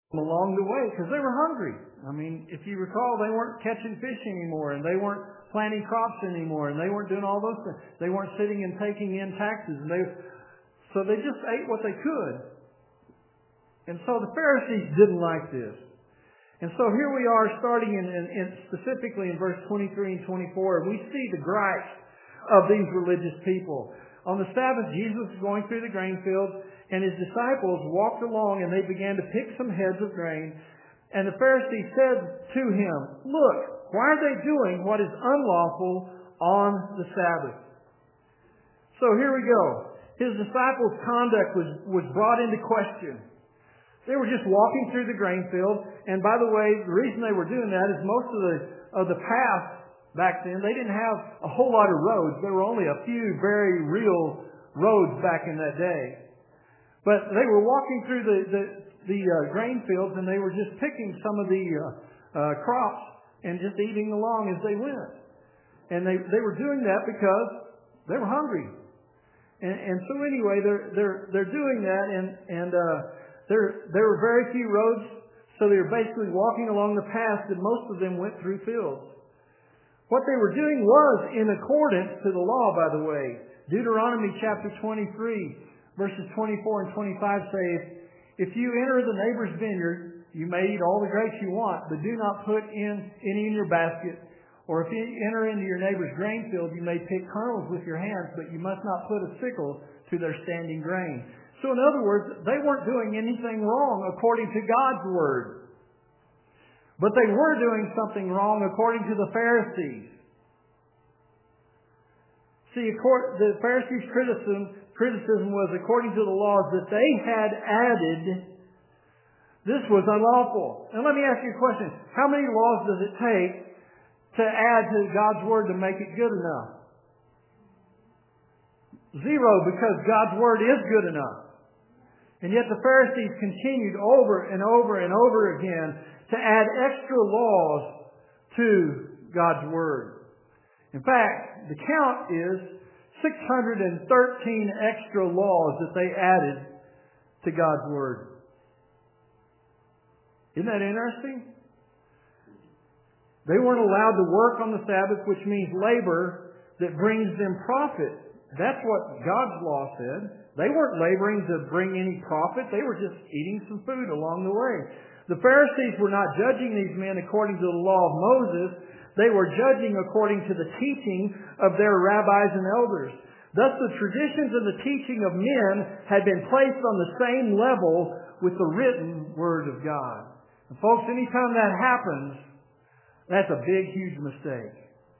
along the way because they were hungry. I mean, if you recall, they weren't catching fish anymore, and they weren't planting crops anymore, and they weren't doing all those things. They weren't sitting and taking in taxes, and so they just ate what they could. And so the Pharisees didn't like this. And so here we are starting specifically in verse 23 and 24. We see the gripes of these religious people. On the Sabbath, Jesus was going through the grain fields, and His disciples walked along, and they began to pick some heads of grain. And the Pharisees said to Him, "Look, why are they doing what is unlawful on the Sabbath?" So here we go. His disciples' conduct was brought into question. They were just walking through the grain field. And by the way, the reason they were doing that is most of the paths back then, they didn't have a whole lot of roads. There were only a few very real roads back in that day. But they were walking through the grain fields, and they were just picking some of the crops and just eating along as they went. And they were doing that because they were hungry. And so anyway, they're doing that, and there were very few roads, so they were basically walking along the paths, and most of them went through fields. What they were doing was in accordance to the law, by the way. Deuteronomy chapter 23, verses 24 and 25 say, "If you enter the neighbor's vineyard, you may eat all the grapes you want, but do not put any in your basket. Or if you enter into your neighbor's grain field, you may pick kernels with your hands, but you must not put a sickle to their standing grain." So in other words, they weren't doing anything wrong according to God's Word. But they were doing something wrong according to the Pharisees. See, the Pharisees' criticism was according to the laws that they had added, this was unlawful. And let me ask you a question. How many laws does it take to add to God's Word to make it good enough? 0, because God's Word is good enough. And yet the Pharisees continued over and over and over again to add extra laws to God's Word. In fact, the count is 613 extra laws that they added to God's Word. Isn't that interesting? They weren't allowed to work on the Sabbath, which means labor that brings them profit. That's what God's law said. They weren't laboring to bring any profit. They were just eating some food along the way. The Pharisees were not judging these men according to the law of Moses. They were judging according to the teaching of their rabbis and elders. Thus the traditions and the teaching of men had been placed on the same level with the written Word of God. And folks, anytime that happens, that's a big, huge mistake.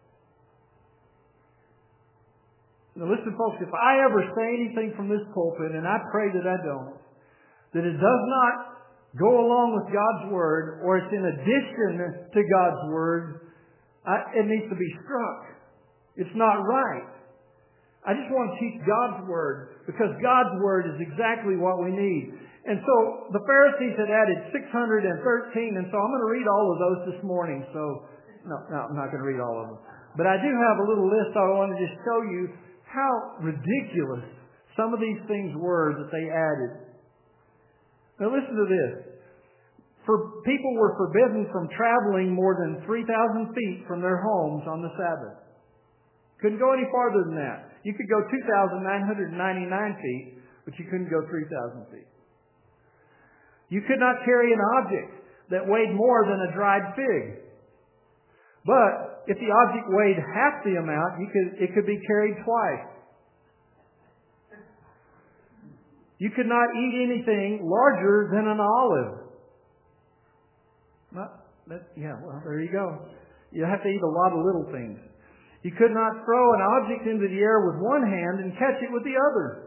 Now listen, folks, if I ever say anything from this pulpit, and I pray that I don't, that it does not go along with God's Word, or it's in addition to God's Word, it needs to be struck. It's not right. I just want to teach God's Word, because God's Word is exactly what we need. And so the Pharisees had added 613, and so I'm going to read all of those this morning. So, no, I'm not going to read all of them. But I do have a little list I want to just show you how ridiculous some of these things were that they added. Now listen to this. People were forbidden from traveling more than 3,000 feet from their homes on the Sabbath. Couldn't go any farther than that. You could go 2,999 feet, but you couldn't go 3,000 feet. You could not carry an object that weighed more than a dried fig. But if the object weighed half the amount, it could be carried twice. You could not eat anything larger than an olive. Well, there you go. You have to eat a lot of little things. You could not throw an object into the air with one hand and catch it with the other.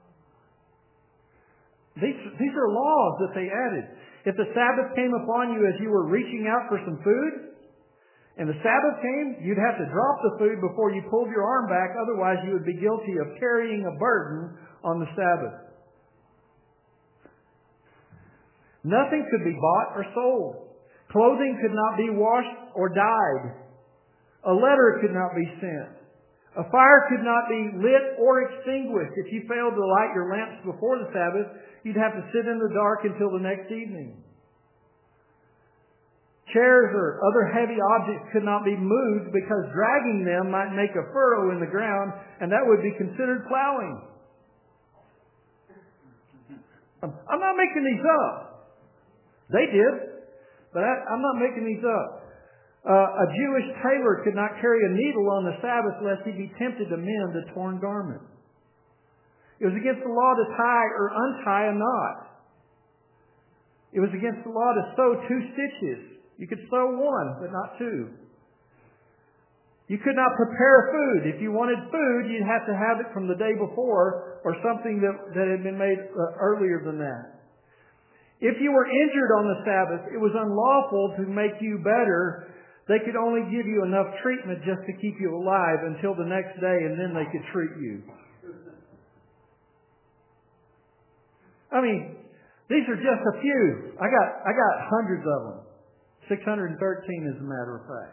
These are laws that they added. If the Sabbath came upon you as you were reaching out for some food, and the Sabbath came, you'd have to drop the food before you pulled your arm back. Otherwise, you would be guilty of carrying a burden on the Sabbath. Nothing could be bought or sold. Clothing could not be washed or dyed. A letter could not be sent. A fire could not be lit or extinguished. If you failed to light your lamps before the Sabbath, you'd have to sit in the dark until the next evening. Chairs or other heavy objects could not be moved because dragging them might make a furrow in the ground, and that would be considered plowing. I'm not making these up. They did, but I'm not making these up. A Jewish tailor could not carry a needle on the Sabbath lest he be tempted to mend a torn garment. It was against the law to tie or untie a knot. It was against the law to sew 2 stitches. You could sew 1, but not 2. You could not prepare food. If you wanted food, you'd have to have it from the day before or something that had been made earlier than that. If you were injured on the Sabbath, it was unlawful to make you better. They could only give you enough treatment just to keep you alive until the next day, and then they could treat you. I mean, these are just a few. I got hundreds of them. 613 as a matter of fact.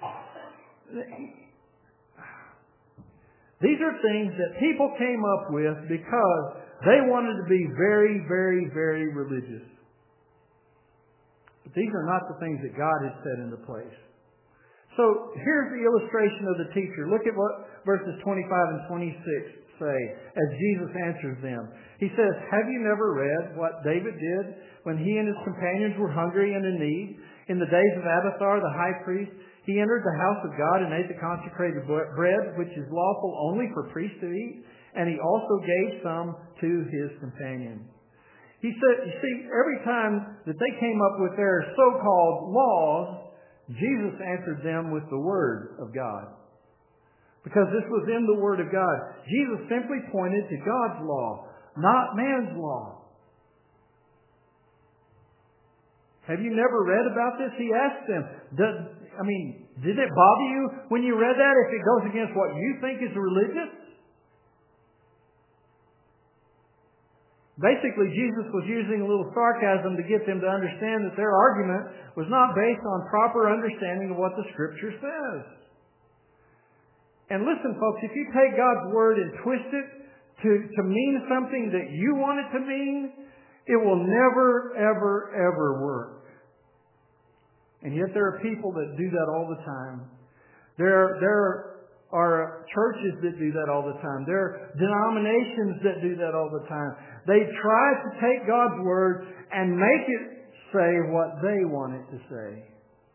These are things that people came up with because they wanted to be very, very, very religious. But these are not the things that God has set into place. So here's the illustration of the teacher. Look at what verses 25 and 26 say as Jesus answers them. He says, "Have you never read what David did when he and his companions were hungry and in need? In the days of Abiathar the high priest, he entered the house of God and ate the consecrated bread, which is lawful only for priests to eat, and he also gave some to his companions." He said, you see, every time that they came up with their so-called laws, Jesus answered them with the Word of God. Because this was in the Word of God. Jesus simply pointed to God's law, not man's law. Have you never read about this? He asked them. Did it bother you when you read that if it goes against what you think is religious? Basically, Jesus was using a little sarcasm to get them to understand that their argument was not based on proper understanding of what the Scripture says. And listen, folks, if you take God's Word and twist it to mean something that you want it to mean, it will never, ever, ever work. And yet there are people that do that all the time. There are churches that do that all the time. There are denominations that do that all the time. They try to take God's Word and make it say what they want it to say.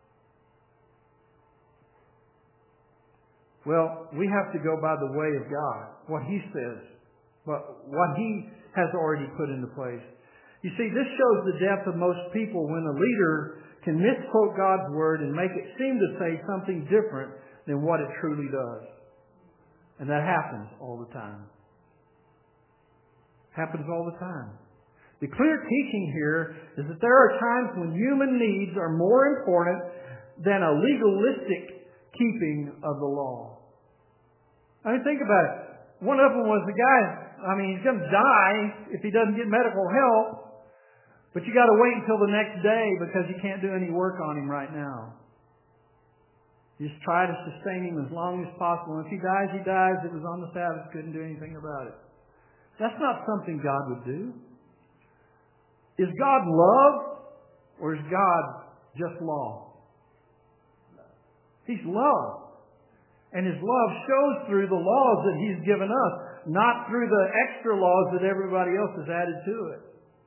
Well, we have to go by the way of God, what He says, what He has already put into place. You see, this shows the depth of most people when a leader can misquote God's Word and make it seem to say something different than what it truly does. And that happens all the time. Happens all the time. The clear teaching here is that there are times when human needs are more important than a legalistic keeping of the law. I mean, think about it. One of them was the guy, he's going to die if he doesn't get medical help, but you got to wait until the next day because you can't do any work on him right now. You just try to sustain him as long as possible. And if he dies, he dies. It was on the Sabbath, couldn't do anything about it. That's not something God would do. Is God love or is God just law? He's love. And His love shows through the laws that He's given us, not through the extra laws that everybody else has added to it.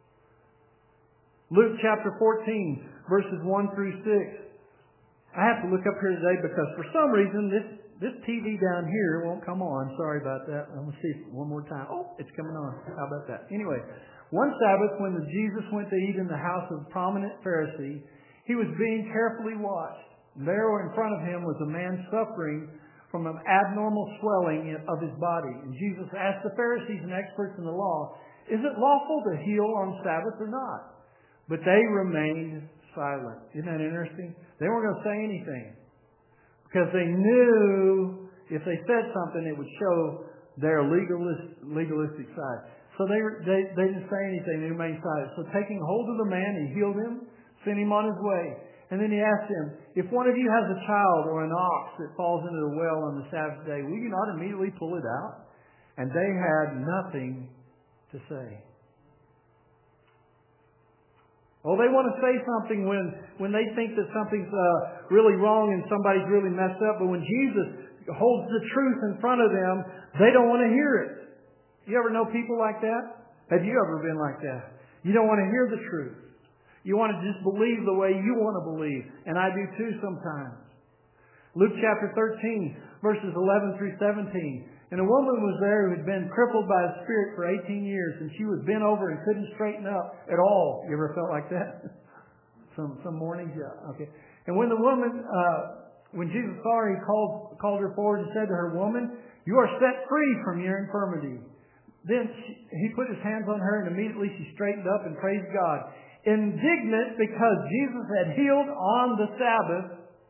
Luke chapter 14, verses 1 through 6. I have to look up here today because for some reason this TV down here won't come on. Sorry about that. I'm going to see it one more time. Oh, it's coming on. How about that? Anyway, one Sabbath when Jesus went to eat in the house of a prominent Pharisee, he was being carefully watched. There in front of him was a man suffering from an abnormal swelling of his body. And Jesus asked the Pharisees and experts in the law, "Is it lawful to heal on Sabbath or not?" But they remained silent. Isn't that interesting? They weren't going to say anything because they knew if they said something, it would show their legalistic side. So they didn't say anything. They remained silent. So taking hold of the man, He healed him, sent him on his way. And then He asked him, "If one of you has a child or an ox that falls into the well on the Sabbath day, will you not immediately pull it out?" And they had nothing to say. Oh, they want to say something when they think that something's really wrong and somebody's really messed up. But when Jesus holds the truth in front of them, they don't want to hear it. You ever know people like that? Have you ever been like that? You don't want to hear the truth. You want to just believe the way you want to believe. And I do too sometimes. Luke chapter 13, verses 11 through 17. And a woman was there who had been crippled by a spirit for 18 years, and she was bent over and couldn't straighten up at all. You ever felt like that? Some mornings, yeah. Okay. And when the woman, when Jesus saw her, he called her forward and said to her, "Woman, you are set free from your infirmity." Then he put his hands on her, and immediately she straightened up and praised God. Indignant because Jesus had healed on the Sabbath,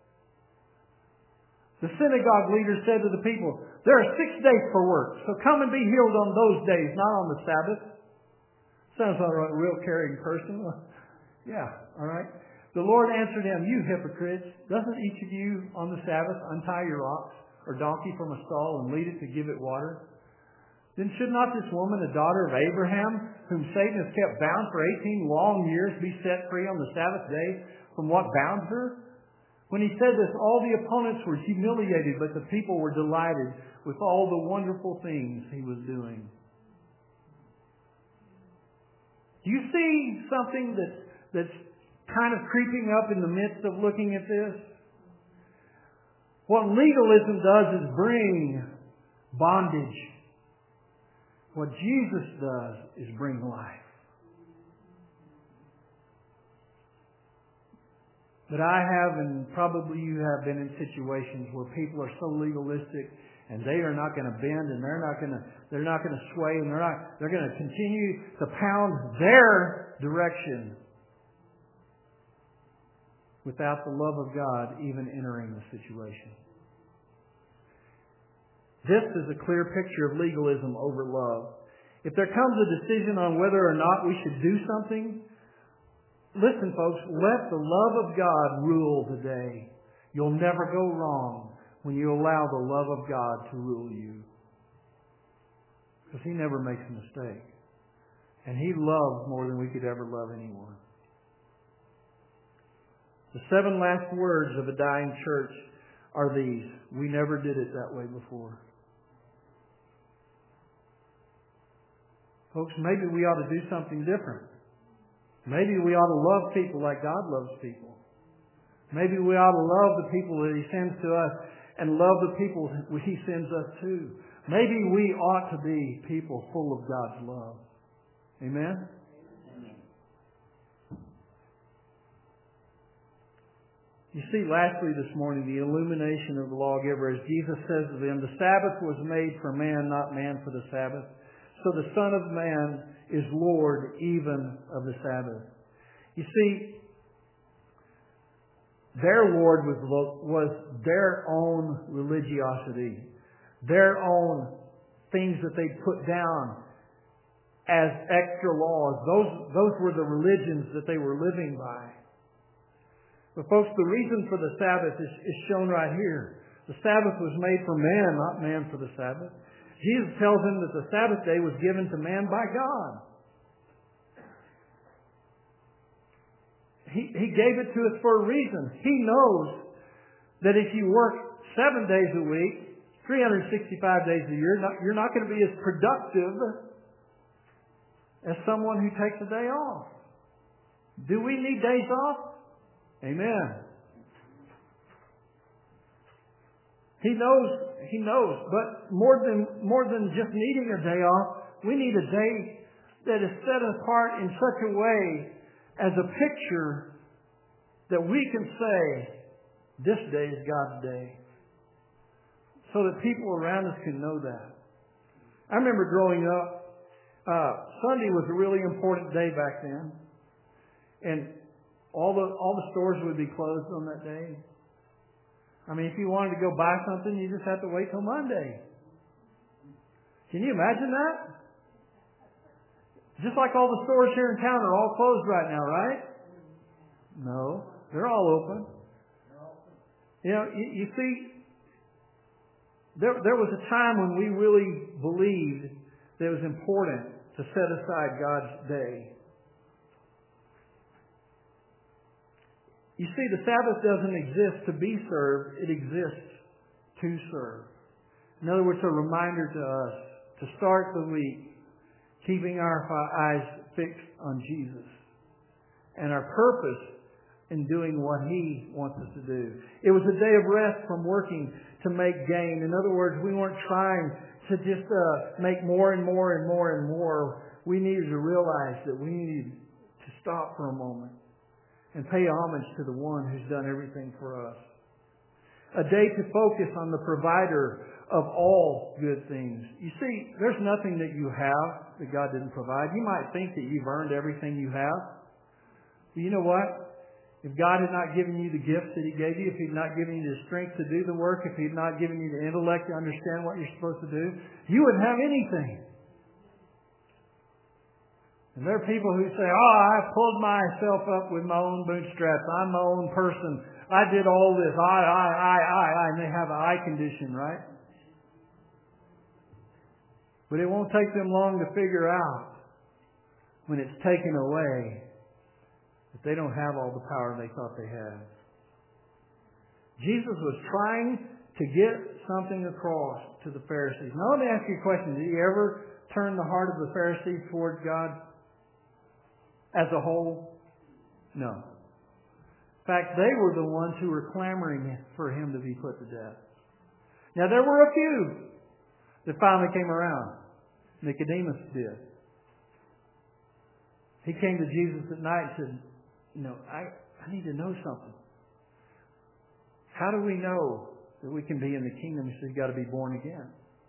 the synagogue leader said to the people, "There are 6 days for work, so come and be healed on those days, not on the Sabbath." Sounds like a real caring person. Yeah, all right. The Lord answered him, "You hypocrites, doesn't each of you on the Sabbath untie your ox or donkey from a stall and lead it to give it water? Then should not this woman, a daughter of Abraham, whom Satan has kept bound for 18 long years, be set free on the Sabbath day from what bound her?" When he said this, all the opponents were humiliated, but the people were delighted with all the wonderful things he was doing. Do you see something that's kind of creeping up in the midst of looking at this? What legalism does is bring bondage. What Jesus does is bring life. But I have, and probably you have, been in situations where people are so legalistic, and they are not going to bend, and they're not going to sway, and they're going to continue to pound their direction without the love of God even entering the situation. This is a clear picture of legalism over love. If there comes a decision on whether or not we should do something, listen, folks, let the love of God rule today. You'll never go wrong when you allow the love of God to rule you. Because He never makes a mistake. And He loves more than we could ever love anyone. The 7 last words of a dying church are these: we never did it that way before. Folks, maybe we ought to do something different. Maybe we ought to love people like God loves people. Maybe we ought to love the people that He sends to us and love the people He sends us to. Maybe we ought to be people full of God's love. Amen? You see, lastly this morning, the illumination of the lawgiver, as Jesus says to them, the Sabbath was made for man, not man for the Sabbath. So the Son of Man is Lord even of the Sabbath. You see, their Lord was their own religiosity, their own things that they put down as extra laws. Those were the religions that they were living by. But folks, the reason for the Sabbath is shown right here. The Sabbath was made for man, not man for the Sabbath. Jesus tells them that the Sabbath day was given to man by God. He gave it to us for a reason. He knows that if you work 7 days a week, 365 days a year, you're not going to be as productive as someone who takes a day off. Do we need days off? Amen. He knows. But more than just needing a day off, we need a day that is set apart in such a way as a picture that we can say, this day is God's day. So that people around us can know that. I remember growing up, Sunday was a really important day back then. And all the stores would be closed on that day. I mean, if you wanted to go buy something, you just have to wait till Monday. Can you imagine that? Just like all the stores here in town are all closed right now, right? No, they're all open. You know, you see, there was a time when we really believed that it was important to set aside God's day. You see, the Sabbath doesn't exist to be served. It exists to serve. In other words, a reminder to us to start the week keeping our eyes fixed on Jesus and our purpose in doing what He wants us to do. It was a day of rest from working to make gain. In other words, we weren't trying to just make more and more and more and more. We needed to realize that we needed to stop for a moment and pay homage to the One who's done everything for us. A day to focus on the provider of all good things. You see, there's nothing that you have that God didn't provide. You might think that you've earned everything you have. But you know what? If God had not given you the gifts that He gave you, if He had not given you the strength to do the work, if He had not given you the intellect to understand what you're supposed to do, you wouldn't have anything. And there are people who say, I pulled myself up with my own bootstraps. I'm my own person. I did all this. I. And they have an I condition, right? But it won't take them long to figure out when it's taken away that they don't have all the power they thought they had. Jesus was trying to get something across to the Pharisees. Now let me ask you a question. Did He ever turn the heart of the Pharisees towards God as a whole? No. In fact, they were the ones who were clamoring for Him to be put to death. Now there were a few that finally came around. Nicodemus did. He came to Jesus at night and said, I need to know something. How do we know that we can be in the kingdom? He said, you've got to be born again.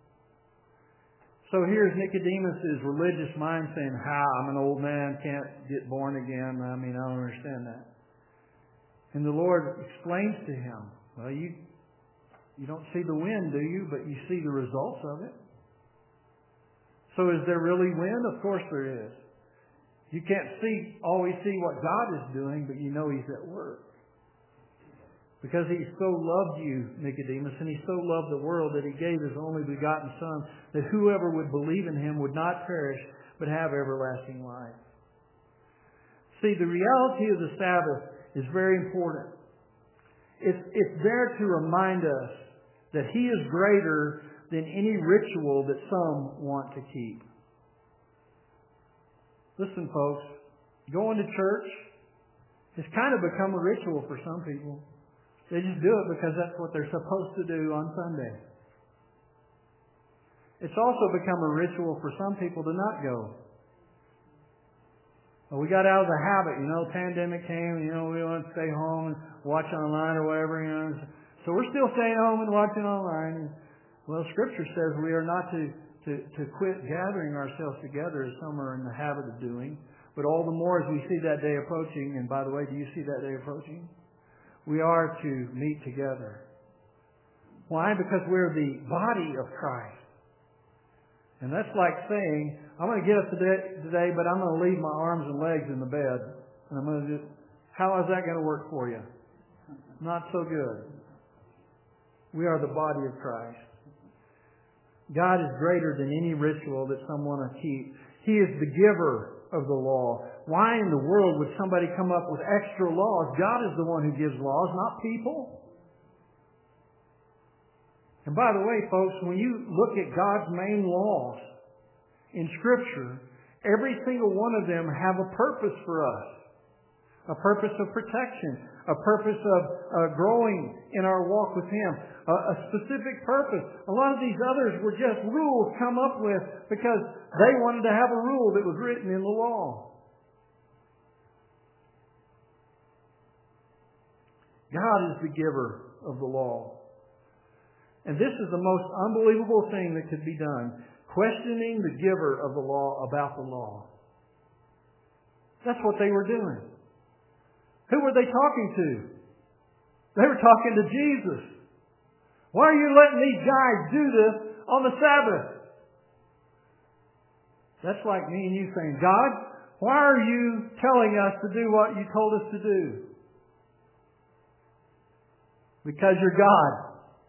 So here's Nicodemus' religious mind saying, how? I'm an old man, can't get born again. I don't understand that. And the Lord explains to him, well, you don't see the wind, do you? But you see the results of it. So is there really wind? Of course there is. You can't always see what God is doing, but you know He's at work. Because He so loved you, Nicodemus, and He so loved the world that He gave His only begotten Son, that whoever would believe in Him would not perish, but have everlasting life. See, the reality of the Sabbath is very important. It's there to remind us that He is greater than any ritual that some want to keep. Listen, folks, going to church has kind of become a ritual for some people. They just do it because that's what they're supposed to do on Sunday. It's also become a ritual for some people to not go. Well, we got out of the habit, pandemic came, we want to stay home and watch online or whatever, So we're still staying home and watching online. Well, Scripture says we are not to quit gathering ourselves together as some are in the habit of doing. But all the more as we see that day approaching, and by the way, do you see that day approaching? We are to meet together. Why? Because we're the body of Christ. And that's like saying, I'm going to get up today, but I'm going to leave my arms and legs in the bed. And I'm going to how is that going to work for you? Not so good. We are the body of Christ. God is greater than any ritual that some want to keep. He is the giver of the law. Why in the world would somebody come up with extra laws? God is the one who gives laws, not people. And by the way, folks, when you look at God's main laws in Scripture, every single one of them have a purpose for us. A purpose of protection. A purpose of growing in our walk with Him. A specific purpose. A lot of these others were just rules come up with because they wanted to have a rule that was written in the law. God is the giver of the law. And this is the most unbelievable thing that could be done. Questioning the giver of the law about the law. That's what they were doing. Who were they talking to? They were talking to Jesus. Why are you letting these guys do this on the Sabbath? That's like me and you saying, God, why are you telling us to do what you told us to do? Because you're God.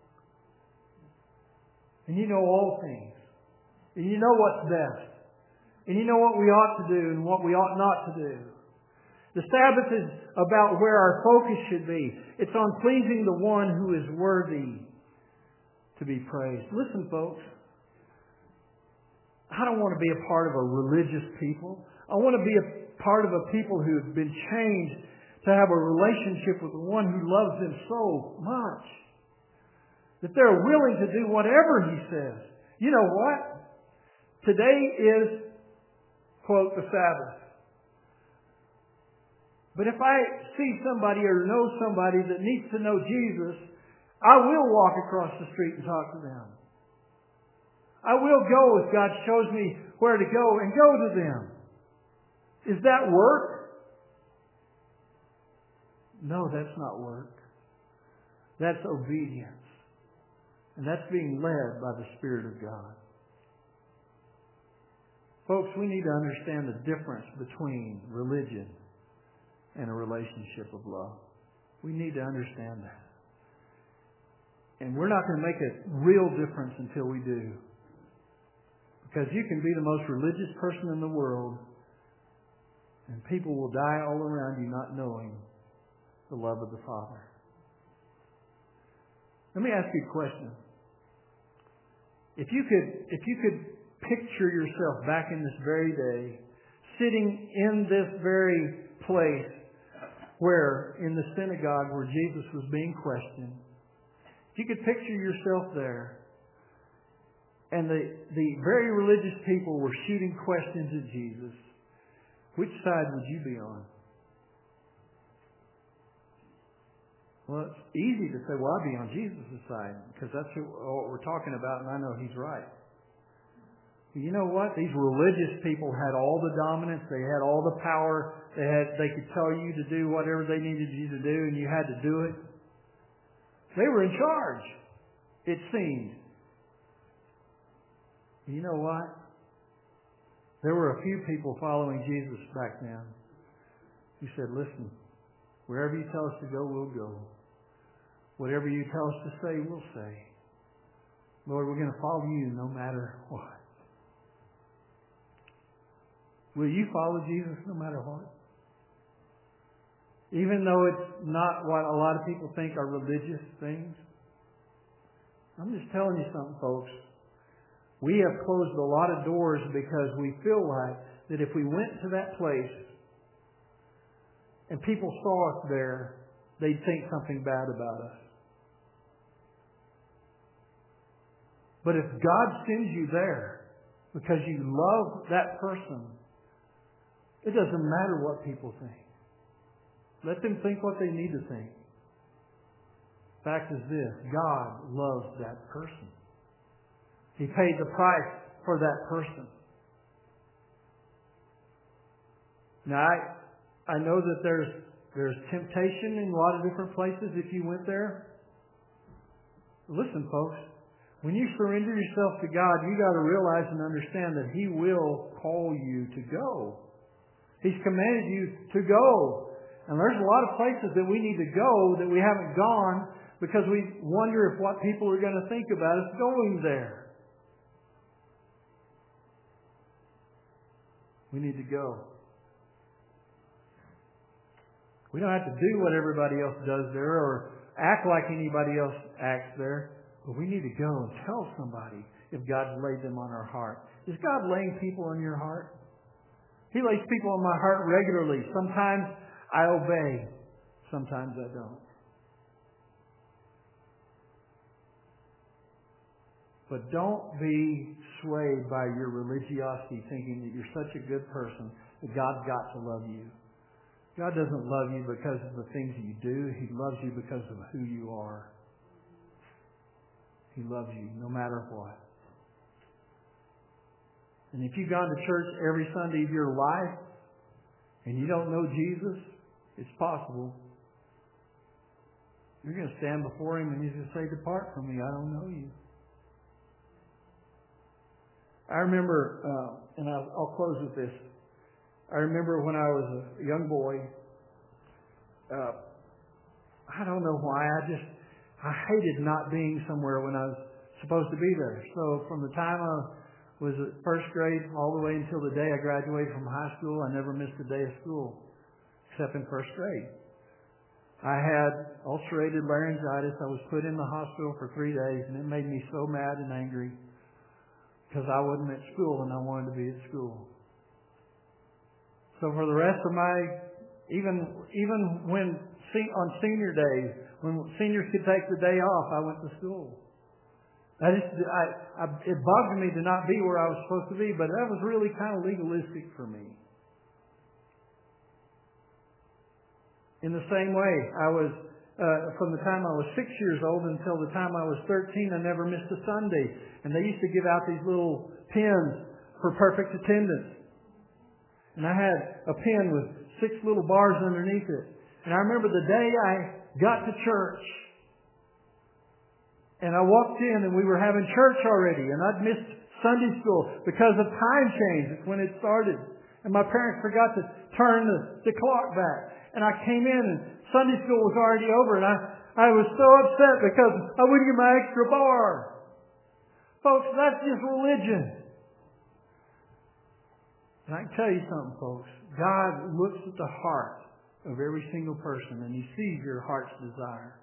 And you know all things. And you know what's best. And you know what we ought to do and what we ought not to do. The Sabbath is about where our focus should be. It's on pleasing the one who is worthy to be praised. Listen, folks. I don't want to be a part of a religious people. I want to be a part of a people who have been changed to have a relationship with the one who loves them so much. That they're willing to do whatever He says. You know what? Today is, quote, the Sabbath. But if I see somebody or know somebody that needs to know Jesus, I will walk across the street and talk to them. I will go if God shows me where to go and go to them. Is that work? No, that's not work. That's obedience. And that's being led by the Spirit of God. Folks, we need to understand the difference between religion and a relationship of love. We need to understand that. And we're not going to make a real difference until we do. Because you can be the most religious person in the world, and people will die all around you not knowing the love of the Father. Let me ask you a question. If you could picture yourself back in this very day, sitting in this very place where, in the synagogue where Jesus was being questioned, if you could picture yourself there, and the very religious people were shooting questions at Jesus, which side would you be on? Well, it's easy to say, well, I'd be on Jesus' side, because that's what we're talking about, and I know He's right. You know what? These religious people had all the dominance. They had all the power. They could tell you to do whatever they needed you to do, and you had to do it. They were in charge, it seemed. You know what? There were a few people following Jesus back then who said, listen, wherever you tell us to go, we'll go. Whatever you tell us to say, we'll say. Lord, we're going to follow you no matter what. Will you follow Jesus no matter what? Even though it's not what a lot of people think are religious things? I'm just telling you something, folks. We have closed a lot of doors because we feel like that if we went to that place and people saw us there, they'd think something bad about us. But if God sends you there because you love that person, it doesn't matter what people think. Let them think what they need to think. Fact is this, God loves that person. He paid the price for that person. Now, I know that there's temptation in a lot of different places if you went there. Listen, folks, when you surrender yourself to God, you got to realize and understand that He will call you to go. He's commanded you to go. And there's a lot of places that we need to go that we haven't gone because we wonder if what people are going to think about us going there. We need to go. We don't have to do what everybody else does there or act like anybody else acts there. But we need to go and tell somebody if God's laid them on our heart. Is God laying people on your heart? He lays people on my heart regularly. Sometimes I obey. Sometimes I don't. But don't be swayed by your religiosity thinking that you're such a good person that God's got to love you. God doesn't love you because of the things you do. He loves you because of who you are. He loves you no matter what. And if you've gone to church every Sunday of your life and you don't know Jesus, it's possible. You're going to stand before Him and He's going to say, depart from me, I don't know you. I remember, and I'll close with this. I remember when I was a young boy, I don't know why, I hated not being somewhere when I was supposed to be there. So from the time I was at first grade all the way until the day I graduated from high school, I never missed a day of school. except in first grade. I had ulcerated laryngitis. I was put in the hospital for 3 days, and it made me so mad and angry because I wasn't at school and I wanted to be at school. So for the rest of my, even when on senior days, when seniors could take the day off, I went to school. It bugged me to not be where I was supposed to be, but that was really kind of legalistic for me. In the same way, I was, from the time I was 6 years old until the time I was 13, I never missed a Sunday. And they used to give out these little pins for perfect attendance. And I had a pin with 6 little bars underneath it. And I remember the day I got to church, and I walked in and we were having church already, and I'd missed Sunday school because of time change when it started. And my parents forgot to turn the clock back. And I came in and Sunday school was already over, and I was so upset because I wouldn't get my extra bar. Folks, that's just religion. And I can tell you something, folks. God looks at the heart of every single person, and He sees your heart's desire.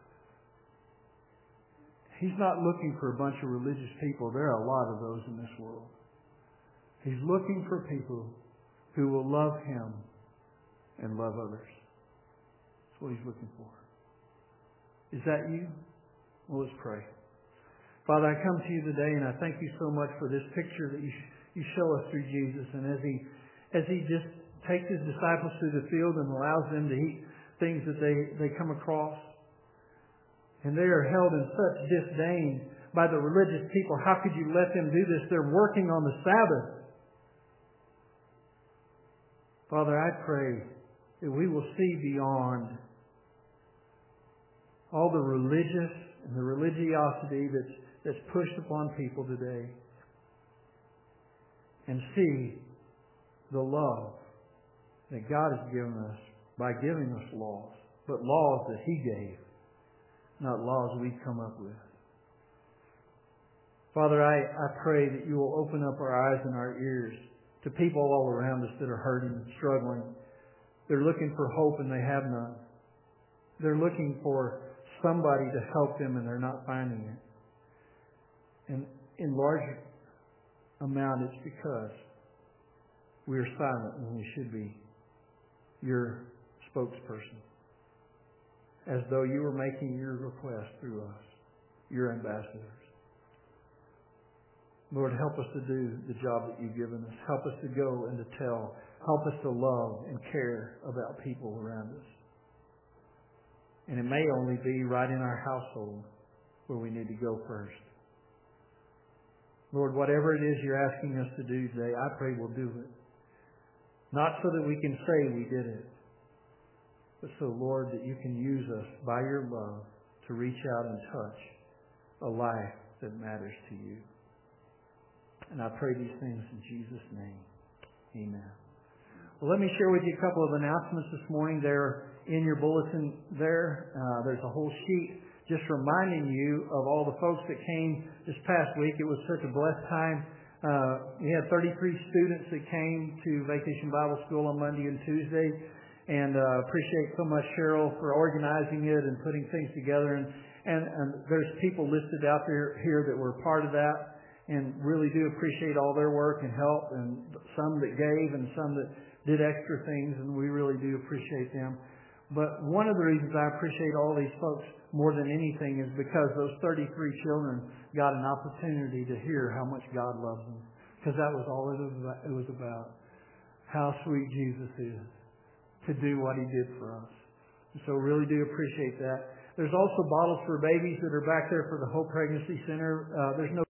He's not looking for a bunch of religious people. There are a lot of those in this world. He's looking for people who will love Him and love others. That's what He's looking for. Is that you? Well, let's pray. Father, I come to you today, and I thank you so much for this picture that you show us through Jesus. And as he just takes His disciples through the field and allows them to eat things that they come across, and they are held in such disdain by the religious people. How could you let them do this? They're working on the Sabbath. Father, I pray that we will see beyond all the religious and the religiosity that's pushed upon people today, and see the love that God has given us by giving us laws, but laws that He gave, not laws we've come up with. Father, I pray that you will open up our eyes and our ears to people all around us that are hurting and struggling. They're looking for hope and they have none. They're looking for somebody to help them and they're not finding it. And in large amount, it's because we are silent when we should be your spokesperson. As though you were making your request through us, your ambassadors. Lord, help us to do the job that you've given us. Help us to go and to tell. Help us to love and care about people around us. And it may only be right in our household where we need to go first. Lord, whatever it is you're asking us to do today, I pray we'll do it. Not so that we can say we did it, but so, Lord, that you can use us by your love to reach out and touch a life that matters to you. And I pray these things in Jesus' name. Amen. Well, let me share with you a couple of announcements this morning. They're in your bulletin there. There's a whole sheet just reminding you of all the folks that came this past week. It was such a blessed time. We had 33 students that came to Vacation Bible School on Monday and Tuesday. And appreciate so much Cheryl for organizing it and putting things together. And there's people listed out there here that were part of that. And really do appreciate all their work and help, and some that gave and some that did extra things, and we really do appreciate them. But one of the reasons I appreciate all these folks more than anything is because those 33 children got an opportunity to hear how much God loves them. Because that was all it was about. How sweet Jesus is to do what He did for us. And so really do appreciate that. There's also bottles for babies that are back there for the Hope Pregnancy Center. There's no